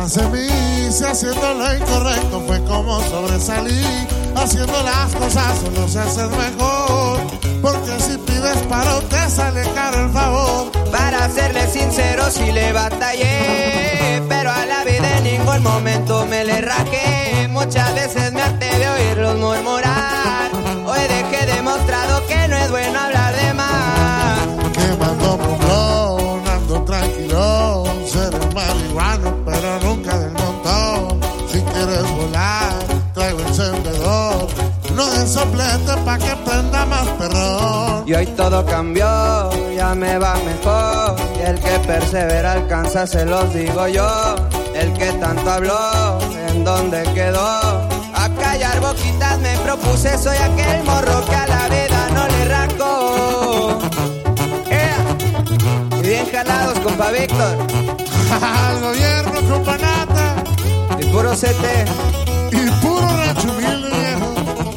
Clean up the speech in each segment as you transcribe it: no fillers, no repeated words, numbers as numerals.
más en mí. Si haciendo lo incorrecto fue como sobresalí. Haciendo las cosas solo se hace mejor, porque si pides paro te sale caro el favor. Para serle sincero sí le batallé, pero a la vida en ningún momento me le rajé. Muchas veces me harté de oírlos murmurar. Hoy dejé demostrado que no es bueno hablar de más. Quemando pulmón, ando tranquilo. Seré marihuano, pero nunca del montón. Si quieres volar, traigo encendedor. No de soplete pa' que prenda más perrón. Y hoy todo cambió, ya me va mejor. Y el que persevera alcanza, se los digo yo. El que tanto habló, ¿en dónde quedó? A callar boquitas me propuse, soy aquel morro que a la vida no le rascó. Y bien jalados, compa Víctor. Al gobierno, compa Nata. Y puro CT. Y puro rancho humilde, viejo.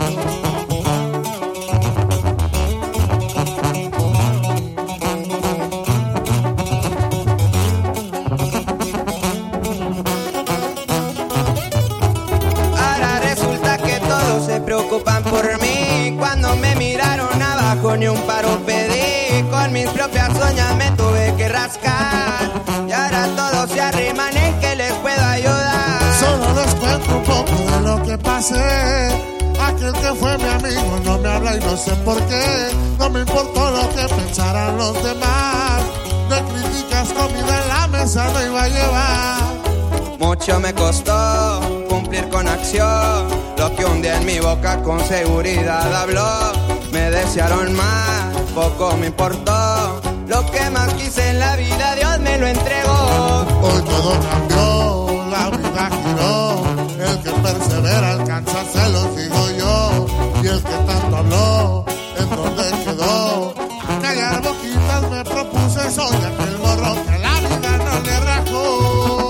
Se preocupan por mí. Cuando me miraron abajo ni un paro pedí. Con mis propias uñas me tuve que rascar. Y ahora todos se arriman en que les puedo ayudar. Solo les cuento un poco de lo que pasé. Aquel que fue mi amigo no me habla y no sé por qué. No me importó lo que pensaran los demás. De críticas comida en la mesa no iba a llevar. Mucho me costó cumplir con acción lo que un día en mi boca con seguridad habló. Me desearon más, poco me importó. Lo que más quise en la vida Dios me lo entregó. Hoy todo cambió, la vida giró. El que persevera alcanza, se los digo yo. Y el que tanto habló, ¿en dónde quedó? Callar boquitas me propuse, soy aquel morro que la vida no le rajó.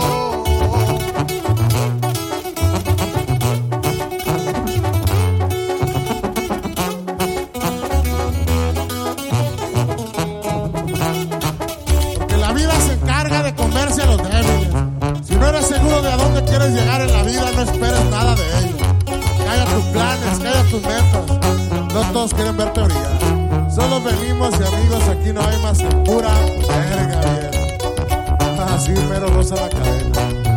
Comerse a los débiles. Si no eres seguro de a dónde quieres llegar en la vida, no esperes nada de ellos. Calla tus planes, calla tus metas. No todos quieren verte brillar. Solo venimos y amigos, aquí no hay más que pura verga, bien. Así mero rosa la cadena.